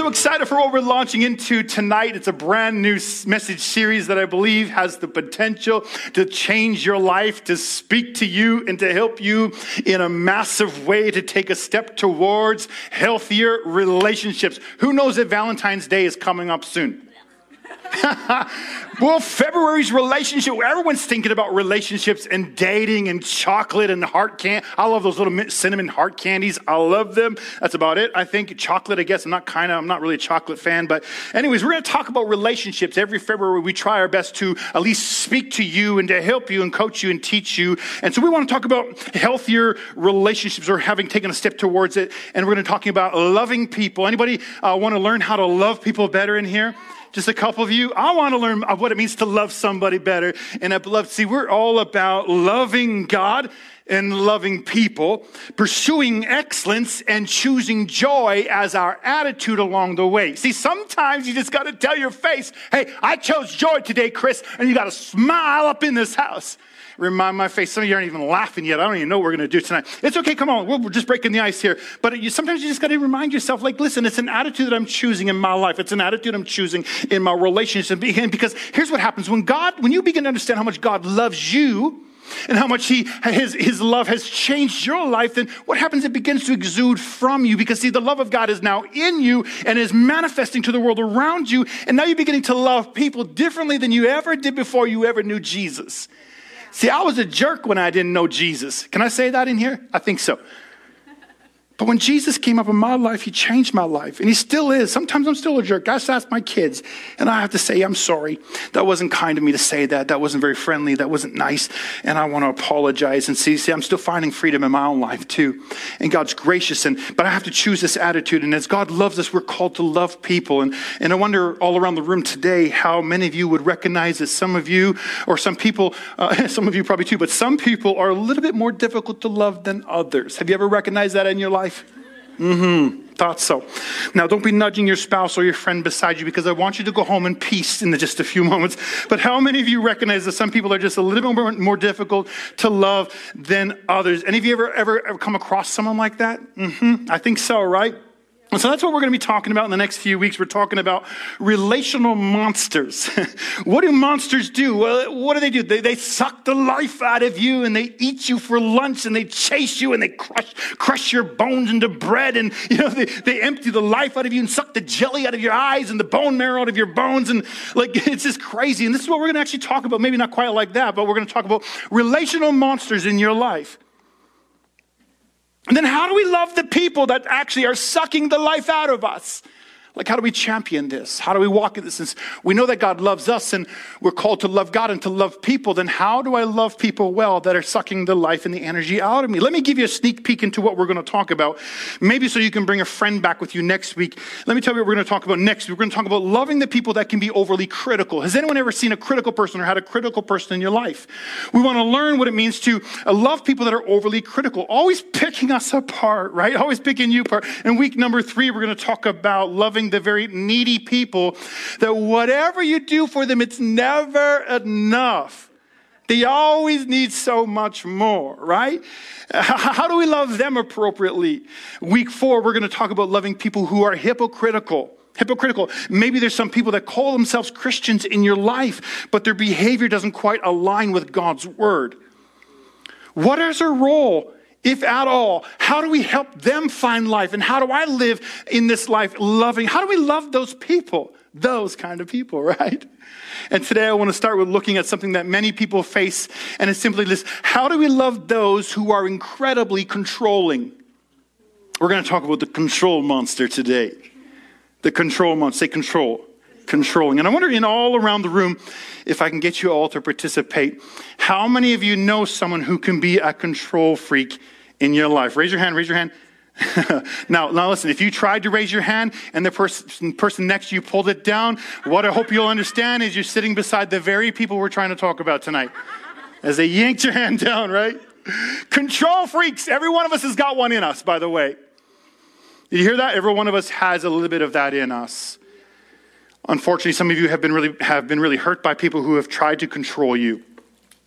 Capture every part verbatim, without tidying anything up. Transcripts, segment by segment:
so excited for what we're launching into tonight. It's a brand new message series that I believe has the potential to change your life, to speak to you, and to help you in a massive way to take a step towards healthier relationships. Who knows that Valentine's Day is coming up soon? Well, February's relationship, everyone's thinking about relationships and dating and chocolate and heart candy. I love those little cinnamon heart candies. I love them. That's about it. I think chocolate, I guess I'm not kind of, I'm not really a chocolate fan, but anyways, we're going to talk about relationships. Every February, we try our best to at least speak to you and to help you and coach you and teach you. And so we want to talk about healthier relationships or having taken a step towards it. And we're going to be talking about loving people. Anybody uh, want to learn how to love people better in here? Just a couple of you. I want to learn what it means to love somebody better. And I love, see, we're all about loving God and loving people, pursuing excellence and choosing joy as our attitude along the way. See, sometimes you just got to tell your face, hey, I chose joy today, Chris, and you got to smile up in this house. Remind my face. Some of you aren't even laughing yet. I don't even know what we're going to do tonight. It's okay. Come on. We're, we're just breaking the ice here. But you, sometimes you just got to remind yourself, like, listen, it's an attitude that I'm choosing in my life. It's an attitude I'm choosing in my relationship. Because here's what happens. When God, when you begin to understand how much God loves you and how much he, his, his love has changed your life, then what happens? It begins to exude from you. Because see, the love of God is now in you and is manifesting to the world around you. And now you're beginning to love people differently than you ever did before you ever knew Jesus. See, I was a jerk when I didn't know Jesus. Can I say that in here? I think so. But when Jesus came up in my life, he changed my life. And he still is. Sometimes I'm still a jerk. I just ask my kids. And I have to say, I'm sorry. That wasn't kind of me to say that. That wasn't very friendly. That wasn't nice. And I want to apologize. And see, see, I'm still finding freedom in my own life too. And God's gracious. And but I have to choose this attitude. And as God loves us, we're called to love people. And, and I wonder all around the room today how many of you would recognize that some of you, or some people, uh, some of you probably too, but some people are a little bit more difficult to love than others. Have you ever recognized that in your life? Mm-hmm. Thought so. Now, don't be nudging your spouse or your friend beside you, because I want you to go home in peace in just a few moments. But how many of you recognize that some people are just a little bit more, more difficult to love than others? Any of you ever, ever, ever come across someone like that? Mm-hmm. I think so, right? And so that's what we're going to be talking about in the next few weeks. We're talking about relational monsters. What do monsters do? Well, what do they do? They, they suck the life out of you, and they eat you for lunch, and they chase you, and they crush crush your bones into bread, and you know they, they empty the life out of you and suck the jelly out of your eyes and the bone marrow out of your bones, and like it's just crazy. And this is what we're going to actually talk about. Maybe not quite like that, but we're going to talk about relational monsters in your life. And then how do we love the people that actually are sucking the life out of us? Like, how do we champion this? How do we walk in this? Since we know that God loves us and we're called to love God and to love people, then how do I love people well that are sucking the life and the energy out of me? Let me give you a sneak peek into what we're going to talk about. Maybe so you can bring a friend back with you next week. Let me tell you what we're going to talk about next week. We're going to talk about loving the people that can be overly critical. Has anyone ever seen a critical person or had a critical person in your life? We want to learn what it means to love people that are overly critical, always picking us apart, right? Always picking you apart. In week number three, we're going to talk about loving the very needy people, that whatever you do for them, it's never enough. They always need so much more, right? How do we love them appropriately? Week four, we're going to talk about loving people who are hypocritical. Hypocritical. Maybe there's some people that call themselves Christians in your life, but their behavior doesn't quite align with God's word. What is our role? If at all, how do we help them find life? And how do I live in this life loving? How do we love those people? Those kind of people, right? And today I want to start with looking at something that many people face. And it's simply this: how do we love those who are incredibly controlling? We're going to talk about the control monster today. The control monster. Say control. Controlling. And I wonder, in all around the room, if I can get you all to participate, how many of you know someone who can be a control freak in your life? Raise your hand, raise your hand. now, now listen, if you tried to raise your hand and the person, person next to you pulled it down, what I hope you'll understand is you're sitting beside the very people we're trying to talk about tonight. As they yanked your hand down, right? Control freaks. Every one of us has got one in us, by the way. Did you hear that? Every one of us has a little bit of that in us. Unfortunately, some of you have been really have been really hurt by people who have tried to control you.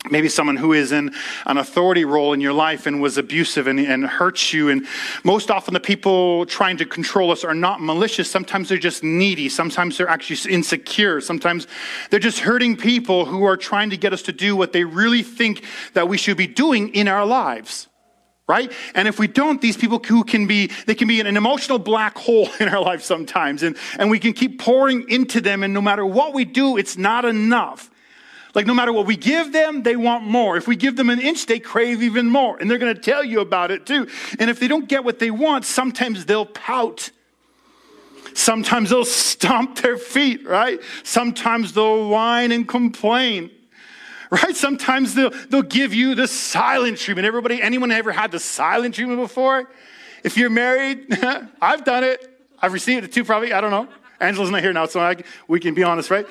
Maybe someone who is in an authority role in your life and was abusive and, and hurts you. And most often the people trying to control us are not malicious. Sometimes they're just needy. Sometimes they're actually insecure. Sometimes they're just hurting people who are trying to get us to do what they really think that we should be doing in our lives. Right? And if we don't, these people who can be, they can be an emotional black hole in our life sometimes. And, and we can keep pouring into them. And no matter what we do, it's not enough. Like no matter what we give them, they want more. If we give them an inch, they crave even more. And they're going to tell you about it too. And if they don't get what they want, sometimes they'll pout. Sometimes they'll stomp their feet, right? Sometimes they'll whine and complain, right? Sometimes they'll, they'll give you the silent treatment. Everybody, anyone ever had the silent treatment before? If you're married, I've done it. I've received it too, probably. I don't know. Angela's not here now, so I, we can be honest, right?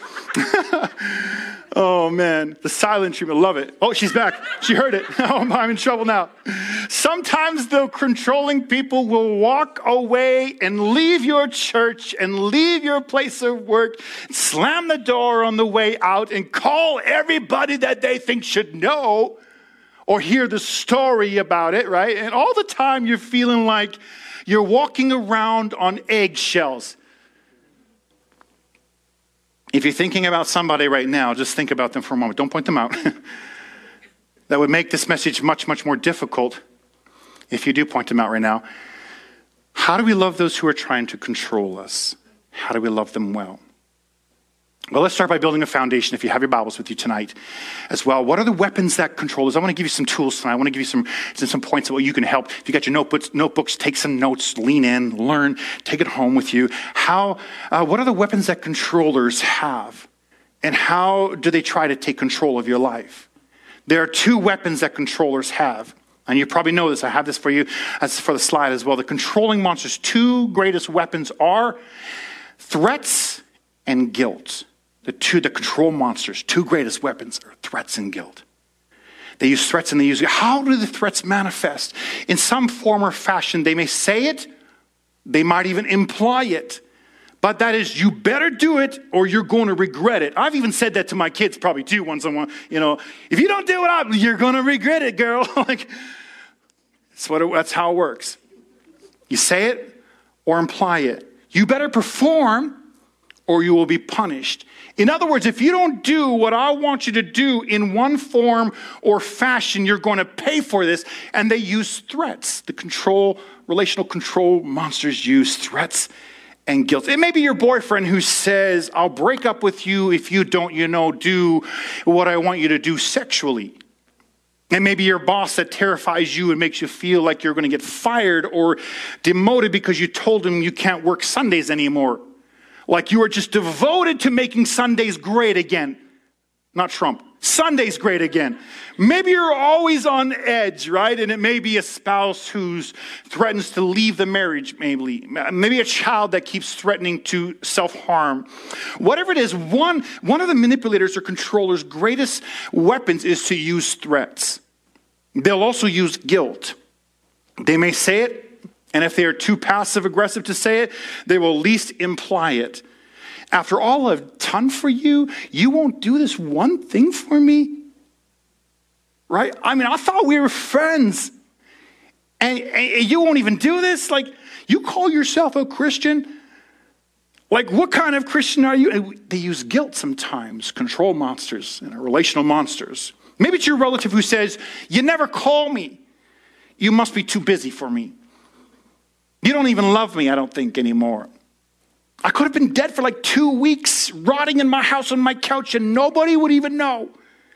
Oh, man. The silent treatment. Love it. Oh, she's back. She heard it. Oh, I'm in trouble now. Sometimes the controlling people will walk away and leave your church and leave your place of work, slam the door on the way out and call everybody that they think should know or hear the story about it, right? And all the time you're feeling like you're walking around on eggshells. If you're thinking about somebody right now, just think about them for a moment. Don't point them out. That would make this message much, much more difficult if you do point them out right now. How do we love those who are trying to control us? How do we love them well? Well, let's start by building a foundation. If you have your Bibles with you tonight as well, what are the weapons that control us? I want to give you some tools tonight. I want to give you some, some points of what you can help. If you got your notebooks, notebooks, take some notes, lean in, learn, take it home with you. How? Uh, what are the weapons that controllers have? And how do they try to take control of your life? There are two weapons that controllers have. And you probably know this. I have this for you as for the slide as well. The controlling monster's two greatest weapons are threats and guilt. The two, the control monsters, two greatest weapons are threats and guilt. They use threats and they use, how do the threats manifest? In some form or fashion, they may say it, they might even imply it. But that is, you better do it or you're going to regret it. I've even said that to my kids probably too when someone, you know, if you don't do it, I, you're going to regret it, girl. Like, that's, what it, that's how it works. You say it or imply it. You better perform or you will be punished. In other words, if you don't do what I want you to do in one form or fashion, you're going to pay for this. And they use threats. The control, relational control monsters use threats and guilt. It may be your boyfriend who says, I'll break up with you if you don't, you know, do what I want you to do sexually. And maybe your boss that terrifies you and makes you feel like you're going to get fired or demoted because you told him you can't work Sundays anymore. Like you are just devoted to making Sundays great again. Not Trump. Sundays great again. Maybe you're always on edge, right? And it may be a spouse who threatens to leave the marriage, maybe. Maybe a child that keeps threatening to self-harm. Whatever it is, one, one of the manipulators or controllers' greatest weapons is to use threats. They'll also use guilt. They may say it, and if they are too passive-aggressive to say it, they will at least imply it. After all I've done for you, you won't do this one thing for me? Right? I mean, I thought we were friends. And, and you won't even do this? Like, you call yourself a Christian? Like, what kind of Christian are you? And they use guilt sometimes, control monsters and relational monsters. Maybe it's your relative who says, you never call me. You must be too busy for me. You don't even love me, I don't think, anymore. I could have been dead for like two weeks, rotting in my house on my couch, and nobody would even know.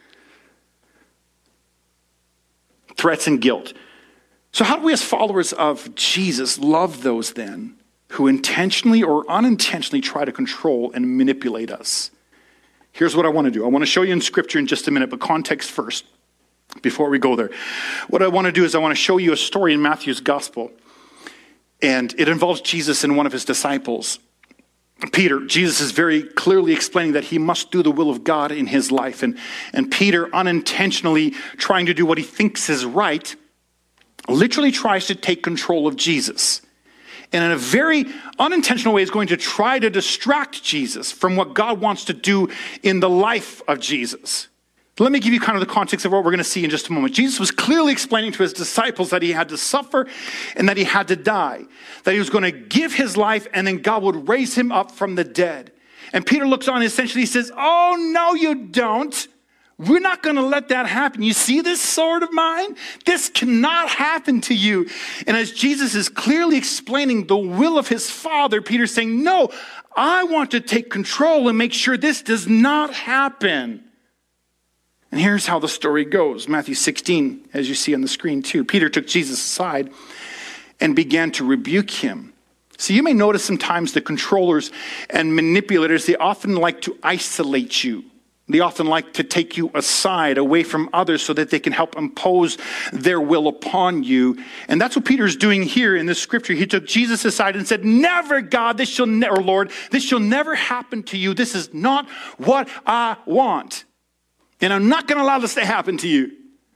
Threats and guilt. So how do we as followers of Jesus love those then who intentionally or unintentionally try to control and manipulate us? Here's what I want to do. I want to show you in Scripture in just a minute, but context first, before we go there. What I want to do is I want to show you a story in Matthew's Gospel. And it involves Jesus and one of his disciples, Peter. Jesus is very clearly explaining that he must do the will of God in his life. And, and Peter, unintentionally trying to do what he thinks is right, literally tries to take control of Jesus. And in a very unintentional way is going to try to distract Jesus from what God wants to do in the life of Jesus. Let me give you kind of the context of what we're going to see in just a moment. Jesus was clearly explaining to his disciples that he had to suffer and that he had to die, that he was going to give his life and then God would raise him up from the dead. And Peter looks on and essentially says, oh, no, you don't. We're not going to let that happen. You see this sword of mine? This cannot happen to you. And as Jesus is clearly explaining the will of his Father, Peter's saying, no, I want to take control and make sure this does not happen. And here's how the story goes. Matthew sixteen, as you see on the screen too. Peter took Jesus aside and began to rebuke him. So you may notice sometimes the controllers and manipulators, they often like to isolate you. They often like to take you aside, away from others, so that they can help impose their will upon you. And that's what Peter's doing here in this scripture. He took Jesus aside and said, never, God, this shall never, Lord, this shall never happen to you. This is not what I want. And I'm not going to allow this to happen to you.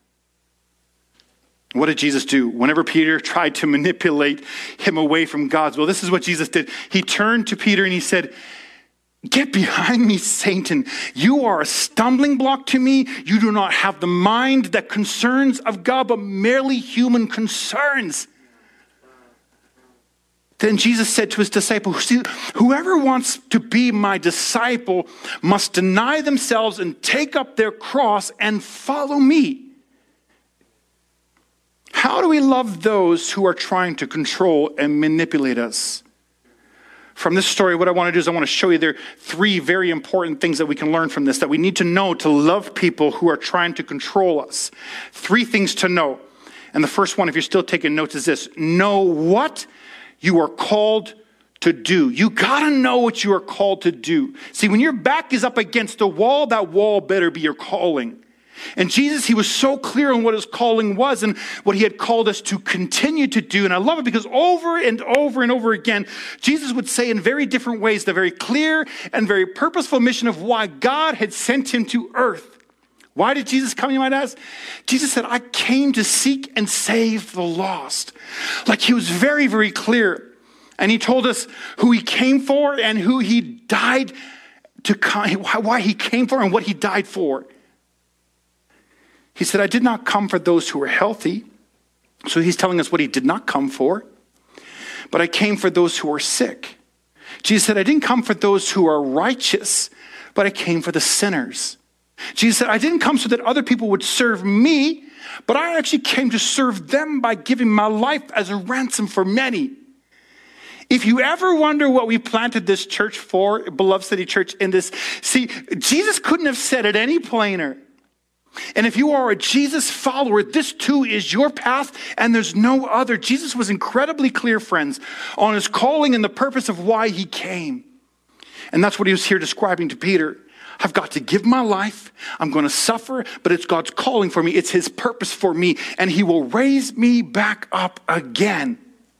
What did Jesus do? Whenever Peter tried to manipulate him away from God's will, this is what Jesus did. He turned to Peter and he said, get behind me, Satan. You are a stumbling block to me. You do not have the mind that concerns of God, but merely human concerns. Then Jesus said to his disciples, whoever wants to be my disciple must deny themselves and take up their cross and follow me. How do we love those who are trying to control and manipulate us? From this story, what I want to do is I want to show you there are three very important things that we can learn from this, that we need to know to love people who are trying to control us. Three things to know. And the first one, if you're still taking notes, is this. Know what you are called to do. You got to know what you are called to do. See, when your back is up against the wall, that wall better be your calling. And Jesus, he was so clear on what his calling was and what he had called us to continue to do. And I love it because over and over and over again, Jesus would say in very different ways the very clear and very purposeful mission of why God had sent him to earth. Why did Jesus come, you might ask? Jesus said, I came to seek and save the lost. Like he was very, very clear. And he told us who he came for and who he died to come, why he came for and what he died for. He said, I did not come for those who are healthy. So he's telling us what he did not come for. But I came for those who are sick. Jesus said, I didn't come for those who are righteous, but I came for the sinners. Jesus said, I didn't come so that other people would serve me, but I actually came to serve them by giving my life as a ransom for many. If you ever wonder what we planted this church for, Beloved City Church, in this, see, Jesus couldn't have said it any plainer. And if you are a Jesus follower, this too is your path and there's no other. Jesus was incredibly clear, friends, on his calling and the purpose of why he came. And that's what he was here describing to Peter. I've got to give my life. I'm going to suffer, but it's God's calling for me. It's his purpose for me, and he will raise me back up again.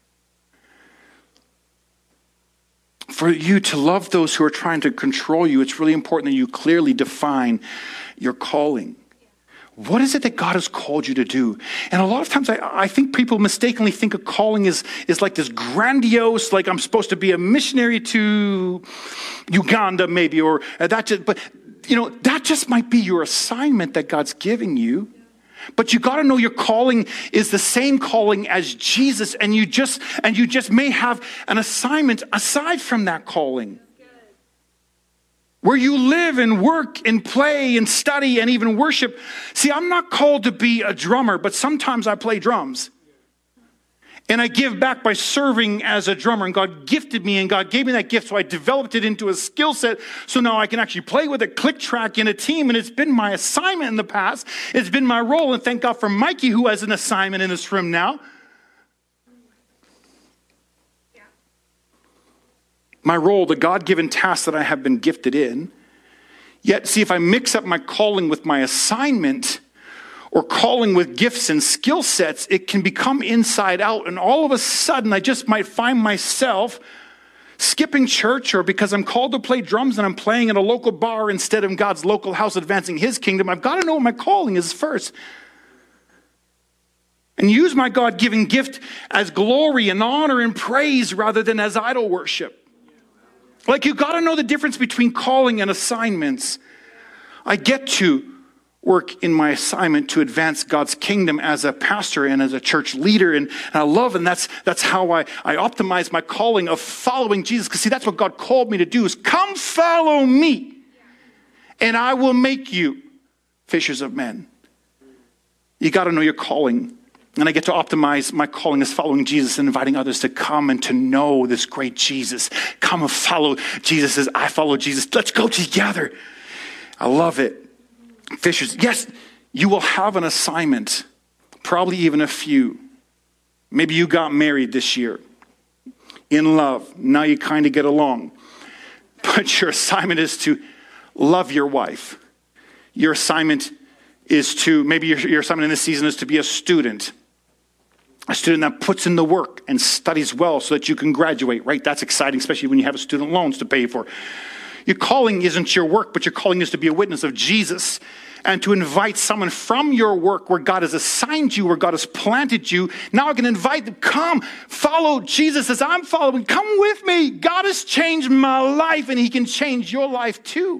For you to love those who are trying to control you, it's really important that you clearly define your calling. What is it that God has called you to do? And a lot of times I, I think people mistakenly think a calling is, is like this grandiose, like I'm supposed to be a missionary to Uganda maybe, or that just, but you know, that just might be your assignment that God's giving you. But you got to know your calling is the same calling as Jesus, and you just and you just may have an assignment aside from that calling. Where you live and work and play and study and even worship. See, I'm not called to be a drummer, but sometimes I play drums. And I give back by serving as a drummer. And God gifted me and God gave me that gift. So I developed it into a skill set. So now I can actually play with a click track in a team. And it's been my assignment in the past. It's been my role. And thank God for Mikey, who has an assignment in this room now. My role, the God-given task that I have been gifted in. Yet, see, if I mix up my calling with my assignment, or calling with gifts and skill sets, it can become inside out. And all of a sudden, I just might find myself skipping church, or because I'm called to play drums and I'm playing at a local bar instead of God's local house advancing his kingdom. I've got to know what my calling is first. And use my God-given gift as glory and honor and praise rather than as idol worship. Like, you got to know the difference between calling and assignments. I get to work in my assignment to advance God's kingdom as a pastor and as a church leader. And, and I love, and that's that's how I, I optimize my calling of following Jesus. Because see, that's what God called me to do, is come follow me, and I will make you fishers of men. You got to know your calling. And I get to optimize my calling as following Jesus and inviting others to come and to know this great Jesus. Come and follow Jesus as I follow Jesus. Let's go together. I love it. Fishers, yes, you will have an assignment, probably even a few. Maybe you got married this year in love. Now you kind of get along. But your assignment is to love your wife. Your assignment is to, maybe your, your assignment in this season is to be a student. A student that puts in the work and studies well so that you can graduate, right? That's exciting, especially when you have student loans to pay for. Your calling isn't your work, but your calling is to be a witness of Jesus and to invite someone from your work where God has assigned you, where God has planted you. Now I can invite them, come, follow Jesus as I'm following. Come with me. God has changed my life, and he can change your life too.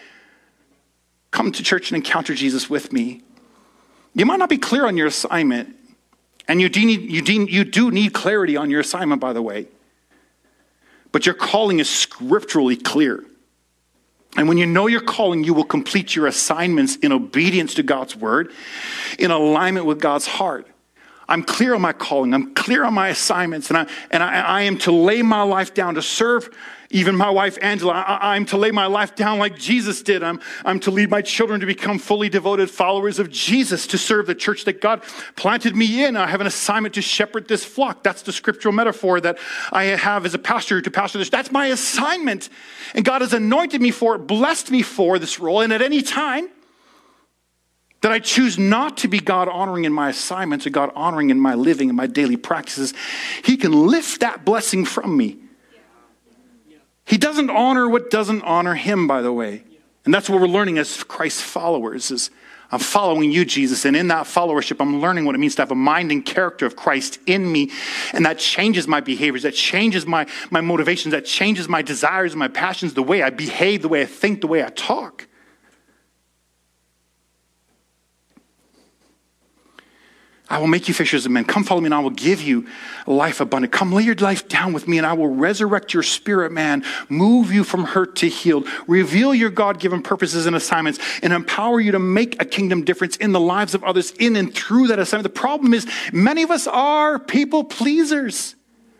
Come to church and encounter Jesus with me. You might not be clear on your assignment. And you do, need, you, do, you do need clarity on your assignment, by the way. But your calling is scripturally clear. And when you know your calling, you will complete your assignments in obedience to God's word, in alignment with God's heart. I'm clear on my calling. I'm clear on my assignments. And I, and I, I am to lay my life down to serve even my wife, Angela. I, I'm to lay my life down like Jesus did. I'm, I'm to lead my children to become fully devoted followers of Jesus, to serve the church that God planted me in. I have an assignment to shepherd this flock. That's the scriptural metaphor that I have as a pastor, to pastor this. That's my assignment. And God has anointed me for it, blessed me for this role. And at any time that I choose not to be God-honoring in my assignments or God-honoring in my living and my daily practices, he can lift that blessing from me. He doesn't honor what doesn't honor him, by the way. And that's what we're learning as Christ followers, is I'm following you, Jesus. And in that followership, I'm learning what it means to have a mind and character of Christ in me. And that changes my behaviors. That changes my, my motivations. That changes my desires and my passions, the way I behave, the way I think, the way I talk. I will make you fishers of men. Come follow me and I will give you life abundant. Come lay your life down with me and I will resurrect your spirit, man. Move you from hurt to healed. Reveal your God-given purposes and assignments and empower you to make a kingdom difference in the lives of others in and through that assignment. The problem is many of us are people pleasers.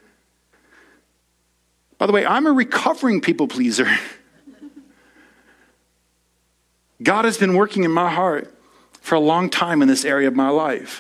By the way, I'm a recovering people pleaser. God has been working in my heart for a long time in this area of my life.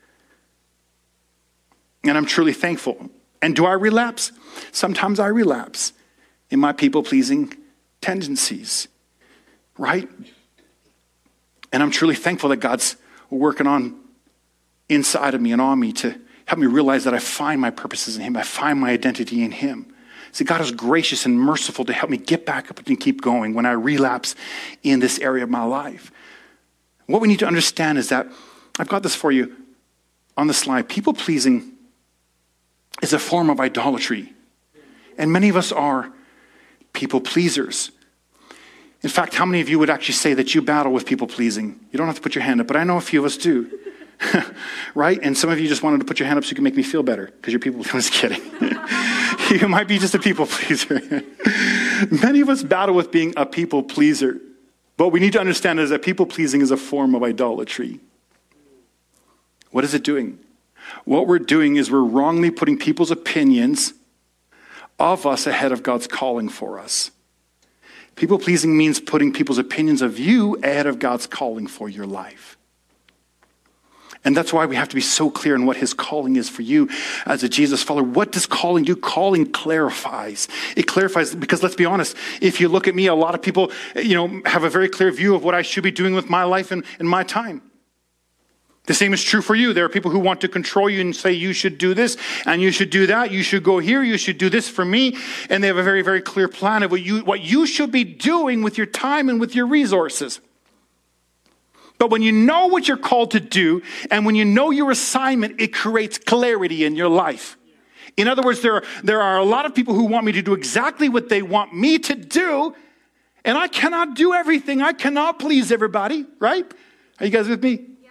And I'm truly thankful. And do I relapse? Sometimes I relapse in my people-pleasing tendencies, right? And I'm truly thankful that God's working on inside of me and on me to help me realize that I find my purposes in him. I find my identity in him. See, God is gracious and merciful to help me get back up and keep going when I relapse in this area of my life. What we need to understand is that, I've got this for you on the slide, people-pleasing is a form of idolatry. And many of us are people pleasers. In fact, how many of you would actually say that you battle with people pleasing? You don't have to put your hand up, but I know a few of us do. Right? And some of you just wanted to put your hand up so you can make me feel better because you're people. I'm just kidding. You might be just a people pleaser. Many of us battle with being a people pleaser. But what we need to understand is that people pleasing is a form of idolatry. What is it doing? What we're doing is we're wrongly putting people's opinions of us ahead of God's calling for us. People-pleasing means putting people's opinions of you ahead of God's calling for your life. And that's why we have to be so clear on what his calling is for you as a Jesus follower. What does calling do? Calling clarifies. It clarifies because, let's be honest, if you look at me, a lot of people, you know, have a very clear view of what I should be doing with my life and, and my time. The same is true for you. There are people who want to control you and say you should do this and you should do that. You should go here. You should do this for me. And they have a very, very clear plan of what you, what you should be doing with your time and with your resources. But when you know what you're called to do and when you know your assignment, it creates clarity in your life. In other words, there are, there are a lot of people who want me to do exactly what they want me to do. And I cannot do everything. I cannot please everybody, right? Are you guys with me? Yeah.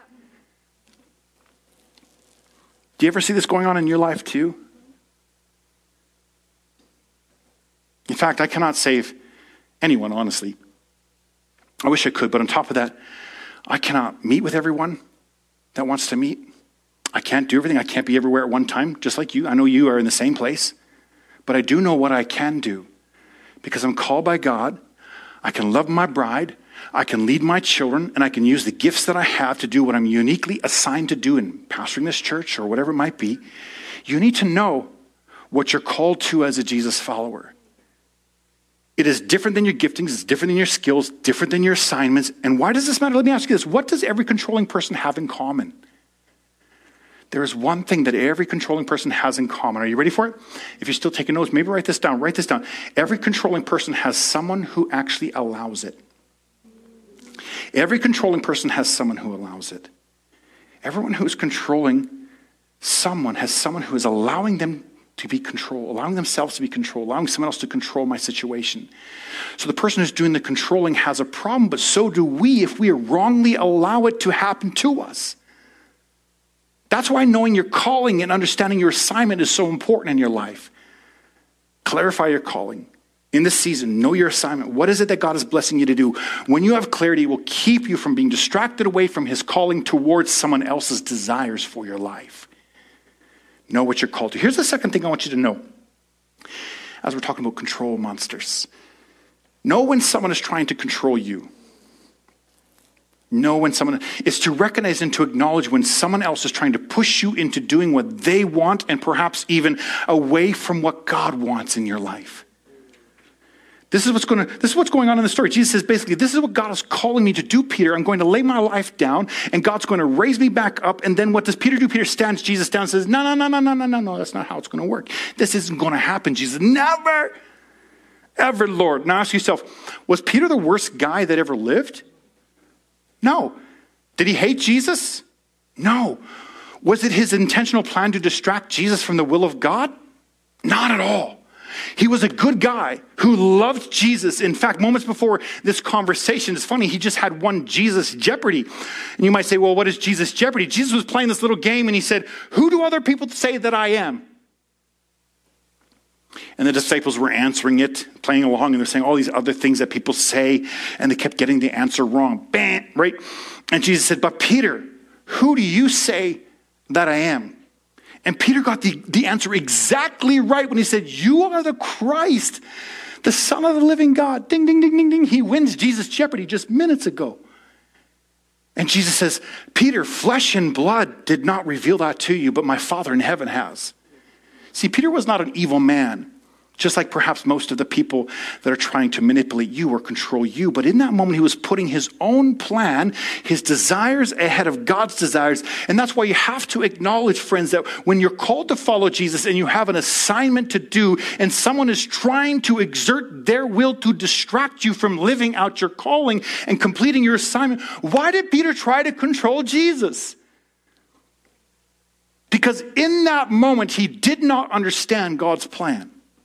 Do you ever see this going on in your life too? In fact, I cannot save anyone, honestly. I wish I could, but on top of that, I cannot meet with everyone that wants to meet. I can't do everything. I can't be everywhere at one time, just like you. I know you are in the same place, but I do know what I can do because I'm called by God. I can love my bride. I can lead my children, and I can use the gifts that I have to do what I'm uniquely assigned to do in pastoring this church or whatever it might be. You need to know what you're called to as a Jesus follower. It is different than your giftings. It's different than your skills, different than your assignments. And why does this matter? Let me ask you this. What does every controlling person have in common? There is one thing that every controlling person has in common. Are you ready for it? If you're still taking notes, maybe write this down. Write this down. Every controlling person has someone who actually allows it. Every controlling person has someone who allows it. Everyone who is controlling someone has someone who is allowing them to be controlled, allowing themselves to be controlled, allowing someone else to control my situation. So the person who's doing the controlling has a problem, but so do we if we wrongly allow it to happen to us. That's why knowing your calling and understanding your assignment is so important in your life. Clarify your calling. In this season, know your assignment. What is it that God is blessing you to do? When you have clarity, it will keep you from being distracted away from his calling towards someone else's desires for your life. Know what you're called to. Here's the second thing I want you to know. As we're talking about control monsters. Know when someone is trying to control you. Know when someone is to recognize and to acknowledge when someone else is trying to push you into doing what they want and perhaps even away from what God wants in your life. This is what's going to, this is what's going on in the story. Jesus says basically, this is what God is calling me to do, Peter. I'm going to lay my life down and God's going to raise me back up. And then what does Peter do? Peter stands Jesus down and says, no, no, no, no, no, no, no, no. That's not how it's going to work. This isn't going to happen, Jesus. Never, ever, Lord. Now ask yourself, was Peter the worst guy that ever lived? No. Did he hate Jesus? No. Was it his intentional plan to distract Jesus from the will of God? Not at all. He was a good guy who loved Jesus. In fact, moments before this conversation, it's funny, he just had won Jesus Jeopardy. And you might say, well, what is Jesus Jeopardy? Jesus was playing this little game and he said, who do other people say that I am? And the disciples were answering it, playing along, and they're saying all these other things that people say, and they kept getting the answer wrong. Bam, right? And Jesus said, but Peter, who do you say that I am? And Peter got the, the answer exactly right when he said, you are the Christ, the Son of the living God. Ding, ding, ding, ding, ding. He wins Jesus Jeopardy just minutes ago. And Jesus says, Peter, flesh and blood did not reveal that to you, but my Father in heaven has. See, Peter was not an evil man, just like perhaps most of the people that are trying to manipulate you or control you. But in that moment, he was putting his own plan, his desires ahead of God's desires. And that's why you have to acknowledge, friends, that when you're called to follow Jesus and you have an assignment to do, and someone is trying to exert their will to distract you from living out your calling and completing your assignment, why did Peter try to control Jesus? Because in that moment, he did not understand God's plan.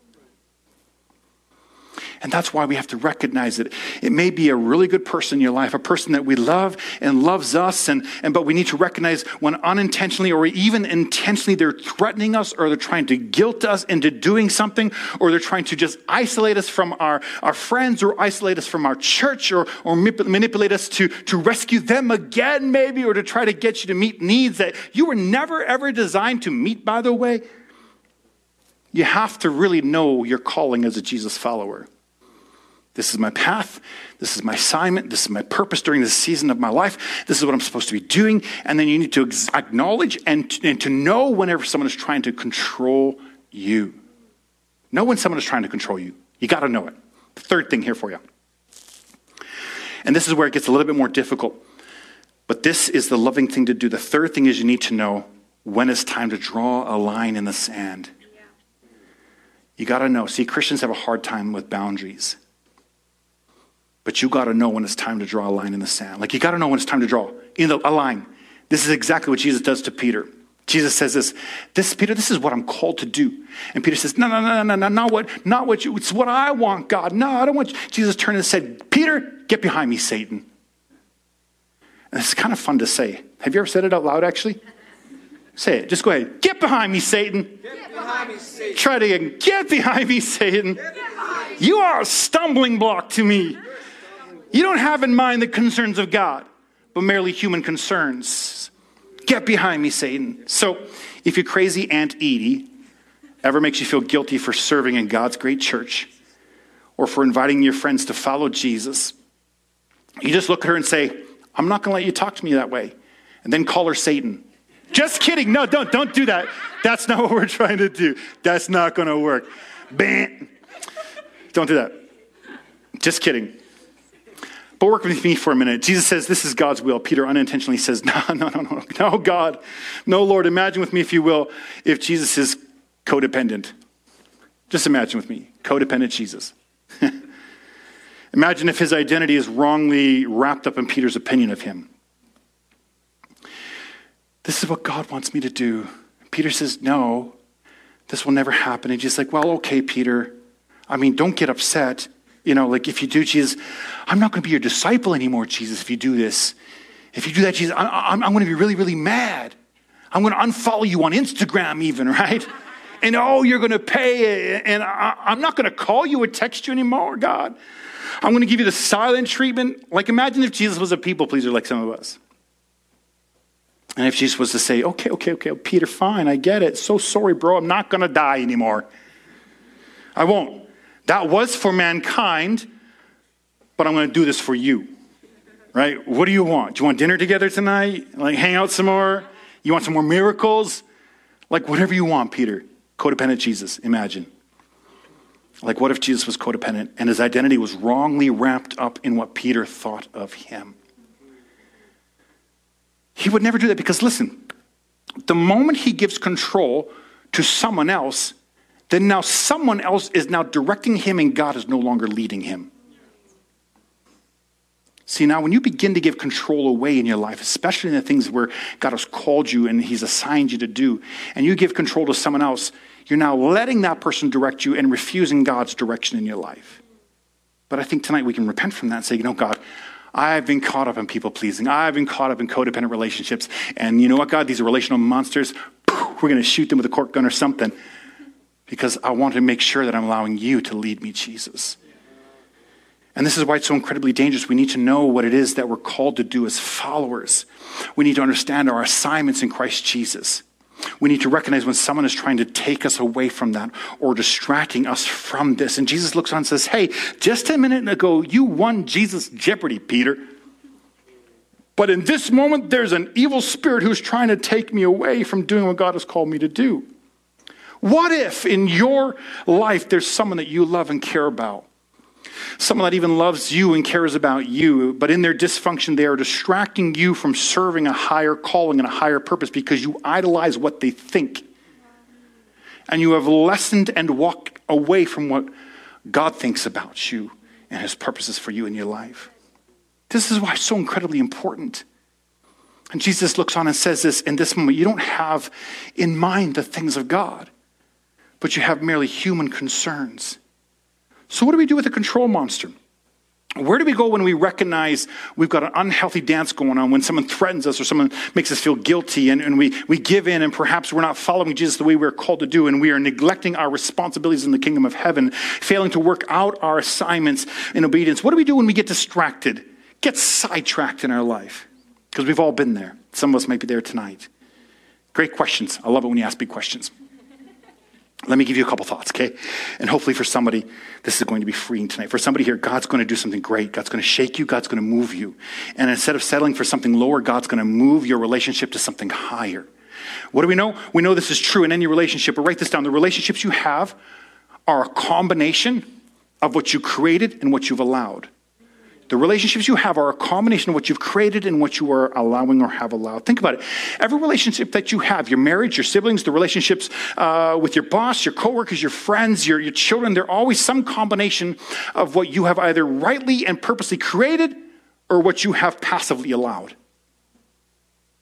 And that's why we have to recognize it. It may be a really good person in your life, a person that we love and loves us, and, and but we need to recognize when unintentionally or even intentionally they're threatening us, or they're trying to guilt us into doing something, or they're trying to just isolate us from our, our friends, or isolate us from our church, or, or manipulate us to, to rescue them again maybe, or to try to get you to meet needs that you were never ever designed to meet, by the way. You have to really know your calling as a Jesus follower. This is my path. This is my assignment. This is my purpose during this season of my life. This is what I'm supposed to be doing. And then you need to ex- acknowledge and, and to know whenever someone is trying to control you. Know when someone is trying to control you. You got to know it. The third thing here for you. And this is where it gets a little bit more difficult. But this is the loving thing to do. The third thing is you need to know when it's time to draw a line in the sand. Yeah. You got to know. See, Christians have a hard time with boundaries. But you got to know when it's time to draw a line in the sand. Like you got to know when it's time to draw in the, a line. This is exactly what Jesus does to Peter. Jesus says this, this, Peter, this is what I'm called to do. And Peter says, no, no, no, no, no, not what, not what you, it's what I want, God. No, I don't want you. Jesus turned and said, Peter, get behind me, Satan. And it's kind of fun to say. Have you ever said it out loud, actually? Say it. Just go ahead. Get behind me, Satan. Get behind me, Satan. Try it again. Get behind me, Satan. You are a stumbling block to me. You don't have in mind the concerns of God, but merely human concerns. Get behind me, Satan. So if your crazy Aunt Edie ever makes you feel guilty for serving in God's great church or for inviting your friends to follow Jesus, you just look at her and say, I'm not going to let you talk to me that way. And then call her Satan. Just kidding. No, don't, don't do that. That's not what we're trying to do. That's not going to work. Bam. Don't do that. Just kidding. But work with me for a minute. Jesus says, this is God's will. Peter unintentionally says, no, no, no, no, no, God. No, Lord, imagine with me, if you will, if Jesus is codependent. Just imagine with me, codependent Jesus. Imagine if his identity is wrongly wrapped up in Peter's opinion of him. This is what God wants me to do. Peter says, no, this will never happen. And Jesus like, well, okay, Peter. I mean, don't get upset. You know, like if you do, Jesus, I'm not going to be your disciple anymore, Jesus, if you do this. If you do that, Jesus, I, I'm, I'm going to be really, really mad. I'm going to unfollow you on Instagram even, right? And oh, you're going to pay, and I, I'm not going to call you or text you anymore, God. I'm going to give you the silent treatment. Like imagine if Jesus was a people pleaser like some of us. And if Jesus was to say, okay, okay, okay, Peter, fine, I get it. So sorry, bro, I'm not going to die anymore. I won't. That was for mankind, but I'm going to do this for you. Right? What do you want? Do you want dinner together tonight? Like hang out some more? You want some more miracles? Like whatever you want, Peter. Codependent Jesus, imagine. Like what if Jesus was codependent and his identity was wrongly wrapped up in what Peter thought of him? He would never do that because listen, the moment he gives control to someone else, then now someone else is now directing him and God is no longer leading him. See, now when you begin to give control away in your life, especially in the things where God has called you and he's assigned you to do, and you give control to someone else, you're now letting that person direct you and refusing God's direction in your life. But I think tonight we can repent from that and say, you know, God, I've been caught up in people pleasing. I've been caught up in codependent relationships. And you know what, God, these are relational monsters. We're going to shoot them with a cork gun or something. Because I want to make sure that I'm allowing you to lead me, Jesus. And this is why it's so incredibly dangerous. We need to know what it is that we're called to do as followers. We need to understand our assignments in Christ Jesus. We need to recognize when someone is trying to take us away from that or distracting us from this. And Jesus looks on and says, hey, just a minute ago, you won Jesus Jeopardy, Peter. But in this moment, there's an evil spirit who's trying to take me away from doing what God has called me to do. What if in your life there's someone that you love and care about? Someone that even loves you and cares about you, but in their dysfunction, they are distracting you from serving a higher calling and a higher purpose because you idolize what they think. And you have lessened and walked away from what God thinks about you and his purposes for you in your life. This is why it's so incredibly important. And Jesus looks on and says this in this moment, you don't have in mind the things of God, but you have merely human concerns. So what do we do with a control monster? Where do we go when we recognize we've got an unhealthy dance going on, when someone threatens us or someone makes us feel guilty and, and we, we give in and perhaps we're not following Jesus the way we're called to do and we are neglecting our responsibilities in the kingdom of heaven, failing to work out our assignments in obedience? What do we do when we get distracted, get sidetracked in our life? Because we've all been there. Some of us might be there tonight. Great questions. I love it when you ask big questions. Let me give you a couple thoughts, okay? And hopefully for somebody, this is going to be freeing tonight. For somebody here, God's going to do something great. God's going to shake you. God's going to move you. And instead of settling for something lower, God's going to move your relationship to something higher. What do we know? We know this is true in any relationship, but write this down. The relationships you have are a combination of what you created and what you've allowed. The relationships you have are a combination of what you've created and what you are allowing or have allowed. Think about it. Every relationship that you have, your marriage, your siblings, the relationships uh, with your boss, your coworkers, your friends, your, your children, they're always some combination of what you have either rightly and purposely created or what you have passively allowed.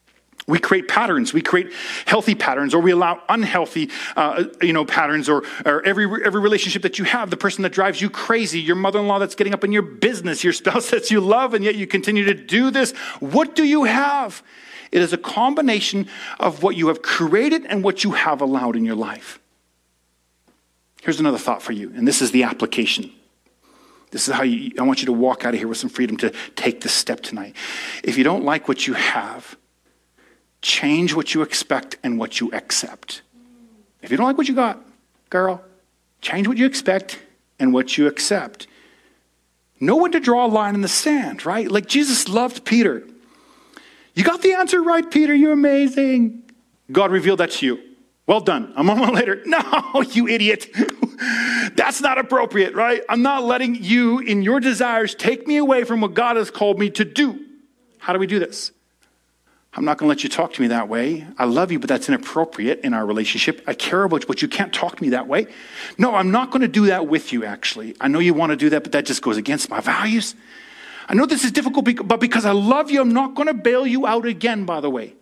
We create patterns. We create healthy patterns, or we allow unhealthy, uh, you know, patterns. Or, or every every relationship that you have, the person that drives you crazy, your mother-in-law that's getting up in your business, your spouse that you love, and yet you continue to do this. What do you have? It is a combination of what you have created and what you have allowed in your life. Here's another thought for you, and this is the application. This is how you, I want you to walk out of here with some freedom to take this step tonight. If you don't like what you have, change what you expect and what you accept. If you don't like what you got, girl, change what you expect and what you accept. Know when to draw a line in the sand, right? Like Jesus loved Peter. You got the answer right, Peter. You're amazing. God revealed that to you. Well done. A moment later, no, you idiot. That's not appropriate, right? I'm not letting you in your desires take me away from what God has called me to do. How do we do this? I'm not going to let you talk to me that way. I love you, but that's inappropriate in our relationship. I care about you, but you can't talk to me that way. No, I'm not going to do that with you, actually. I know you want to do that, but that just goes against my values. I know this is difficult, but because I love you, I'm not going to bail you out again, by the way.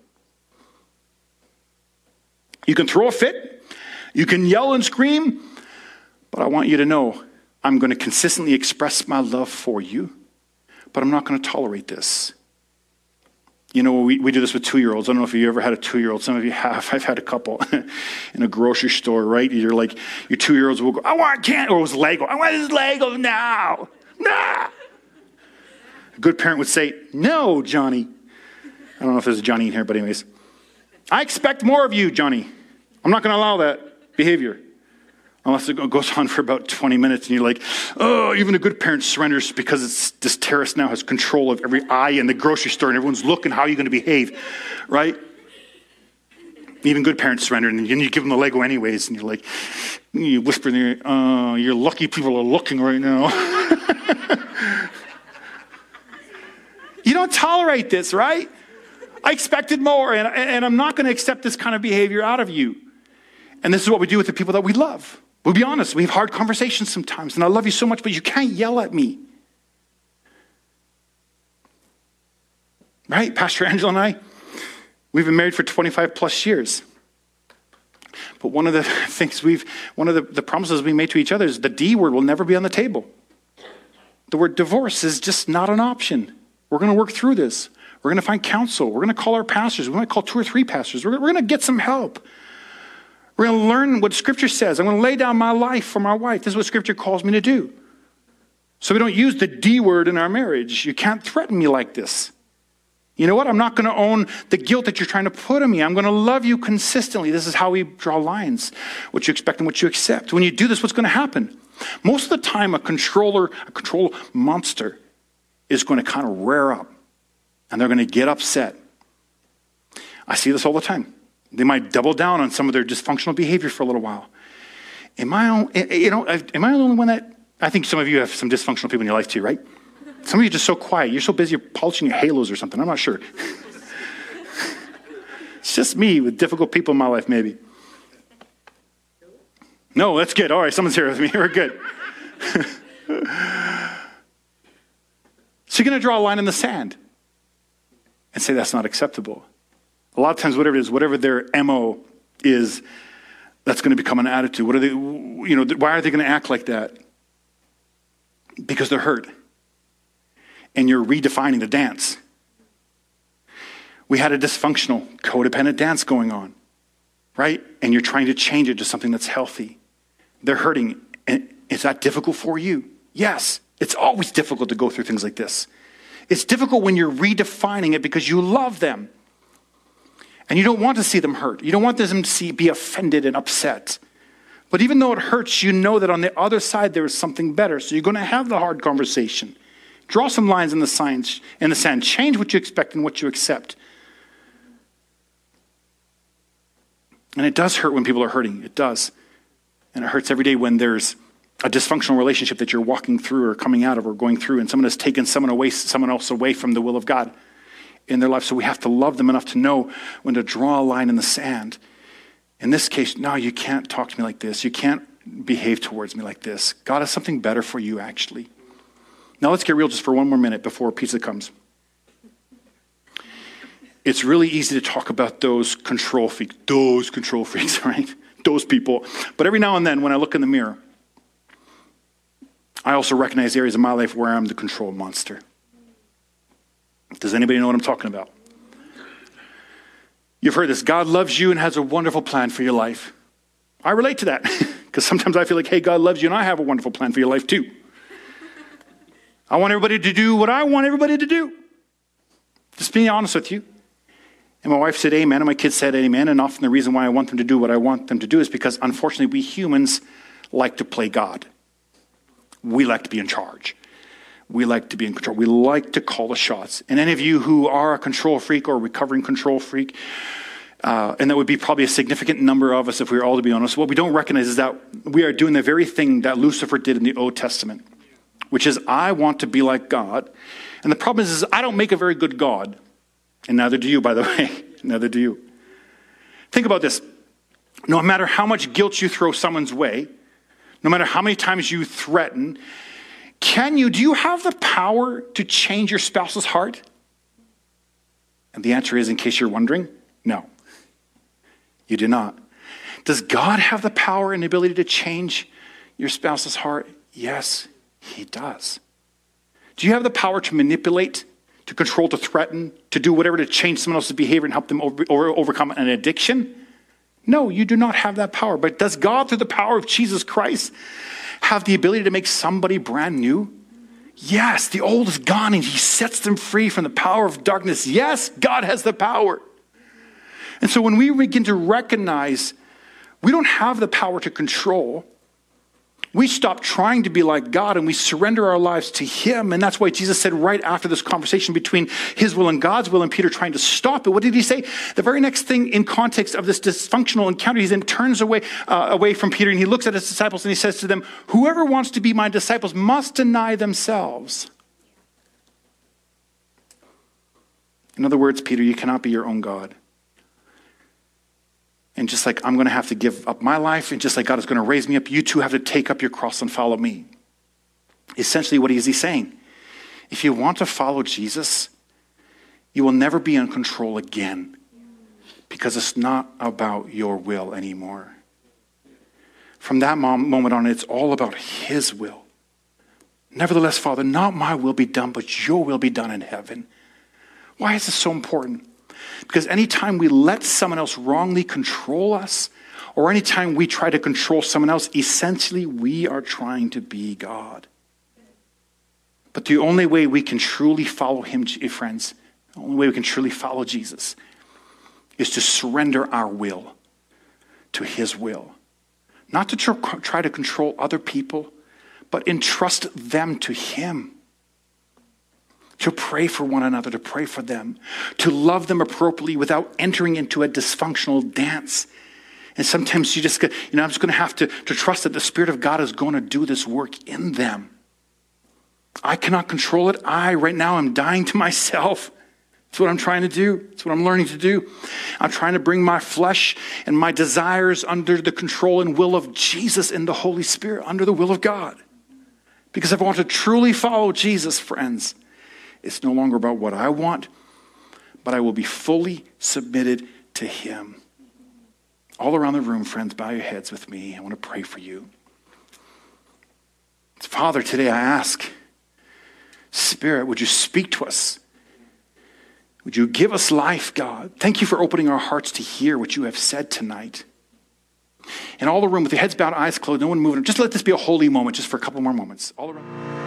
You can throw a fit. You can yell and scream. But I want you to know, I'm going to consistently express my love for you, but I'm not going to tolerate this. You know, we, we do this with two-year-olds. I don't know if you ever had a two-year-old. Some of you have. I've had a couple in a grocery store, right? You're like, your two-year-olds will go, I want candy, or it was Lego. I want this Lego now. Nah. A good parent would say, no, Johnny. I don't know if there's a Johnny in here, but anyways. I expect more of you, Johnny. I'm not going to allow that behavior. Unless it goes on for about twenty minutes and you're like, oh, even a good parent surrenders because it's, this terrorist now has control of every eye in the grocery store and everyone's looking, how are you going to behave, right? Even good parents surrender and you give them the Lego anyways and you're like, you whisper in their ear, oh, you're lucky people are looking right now. You don't tolerate this, right? I expected more and, and I'm not going to accept this kind of behavior out of you. And this is what we do with the people that we love. We'll be honest, we have hard conversations sometimes, and I love you so much, but you can't yell at me. Right? Pastor Angela and I, we've been married for twenty-five plus years. But one of the things we've, one of the, the promises we made to each other is the D word will never be on the table. The word divorce is just not an option. We're going to work through this. We're going to find counsel. We're going to call our pastors. We might call two or three pastors. We're, we're going to get some help. We're going to learn what Scripture says. I'm going to lay down my life for my wife. This is what Scripture calls me to do. So we don't use the D word in our marriage. You can't threaten me like this. You know what? I'm not going to own the guilt that you're trying to put on me. I'm going to love you consistently. This is how we draw lines. What you expect and what you accept. When you do this, what's going to happen? Most of the time, a controller, a control monster is going to kind of rear up. And they're going to get upset. I see this all the time. They might double down on some of their dysfunctional behavior for a little while. Am I, you know, am I the only one that, I think some of you have some dysfunctional people in your life too, right? Some of you are just so quiet. You're so busy, you're polishing your halos or something. I'm not sure. It's just me with difficult people in my life, maybe. No, that's good. All right, someone's here with me. We're good. So you're going to draw a line in the sand and say that's not acceptable. A lot of times, whatever it is, whatever their M O is, that's going to become an attitude. What are they, you know, why are they going to act like that? Because they're hurt. And you're redefining the dance. We had a dysfunctional, codependent dance going on, right? And you're trying to change it to something that's healthy. They're hurting. And is that difficult for you? Yes. It's always difficult to go through things like this. It's difficult when you're redefining it because you love them. And you don't want to see them hurt. You don't want them to see, be offended and upset. But even though it hurts, you know that on the other side there is something better. So you're going to have the hard conversation. Draw some lines in the signs, in the sand. Change what you expect and what you accept. And it does hurt when people are hurting. It does. And it hurts every day when there's a dysfunctional relationship that you're walking through or coming out of or going through, and someone has taken someone away, someone else away from the will of God in their life. So we have to love them enough to know when to draw a line in the sand. In this case, no, you can't talk to me like this. You can't behave towards me like this. God has something better for you, actually. Now let's get real just for one more minute before pizza comes. it's really easy to talk about those control freaks, those control freaks, right? Those people. But every now and then when I look in the mirror, I also recognize areas of my life where I'm the control monster. Does anybody know what I'm talking about? You've heard this. God loves you and has a wonderful plan for your life. I relate to that because sometimes I feel like, hey, God loves you and I have a wonderful plan for your life too. I want everybody to do what I want everybody to do. Just being honest with you. And my wife said amen, and my kids said amen, and often the reason why I want them to do what I want them to do is because, unfortunately, we humans like to play God. We like to be in charge. We like to be in control. We like to call the shots. And any of you who are a control freak or a recovering control freak, uh, and that would be probably a significant number of us if we were all to be honest, what we don't recognize is that we are doing the very thing that Lucifer did in the Old Testament, which is I want to be like God. And the problem is, is I don't make a very good God. And neither do you, by the way. Neither do you. Think about this. No matter how much guilt you throw someone's way, no matter how many times you threaten, can you, do you have the power to change your spouse's heart? And the answer is, in case you're wondering, no. You do not. Does God have the power and the ability to change your spouse's heart? Yes, he does. Do you have the power to manipulate, to control, to threaten, to do whatever to change someone else's behavior and help them over, over, overcome an addiction? No, you do not have that power. But does God, through the power of Jesus Christ, have the ability to make somebody brand new? Yes, the old is gone and he sets them free from the power of darkness. Yes, God has the power. And so when we begin to recognize we don't have the power to control, we stop trying to be like God and we surrender our lives to him. And that's why Jesus said right after this conversation between his will and God's will and Peter trying to stop it, what did he say? The very next thing in context of this dysfunctional encounter, he then turns away, uh, away from Peter and he looks at his disciples and he says to them, whoever wants to be my disciples must deny themselves. In other words, Peter, you cannot be your own God. And just like I'm going to have to give up my life, and just like God is going to raise me up, you too have to take up your cross and follow me. Essentially, what is he saying? If you want to follow Jesus, you will never be in control again because it's not about your will anymore. From that moment on, it's all about his will. Nevertheless, Father, not my will be done, but your will be done in heaven. Why is this so important? Because anytime we let someone else wrongly control us, or anytime we try to control someone else, essentially we are trying to be God. But the only way we can truly follow him, friends, the only way we can truly follow Jesus is to surrender our will to his will. Not to try to control other people, but entrust them to him. To pray for one another, to pray for them, to love them appropriately without entering into a dysfunctional dance. And sometimes you just, you know, I'm just going to have to, to trust that the Spirit of God is going to do this work in them. I cannot control it. I, right now, am dying to myself. That's what I'm trying to do. That's what I'm learning to do. I'm trying to bring my flesh and my desires under the control and will of Jesus and the Holy Spirit, under the will of God. Because if I want to truly follow Jesus, friends, it's no longer about what I want, but I will be fully submitted to him. All around the room, friends, bow your heads with me. I want to pray for you. Father, today I ask, Spirit, would you speak to us? Would you give us life, God? Thank you for opening our hearts to hear what you have said tonight. In all the room, with your heads bowed, eyes closed, no one moving. Just let this be a holy moment, just for a couple more moments. All around.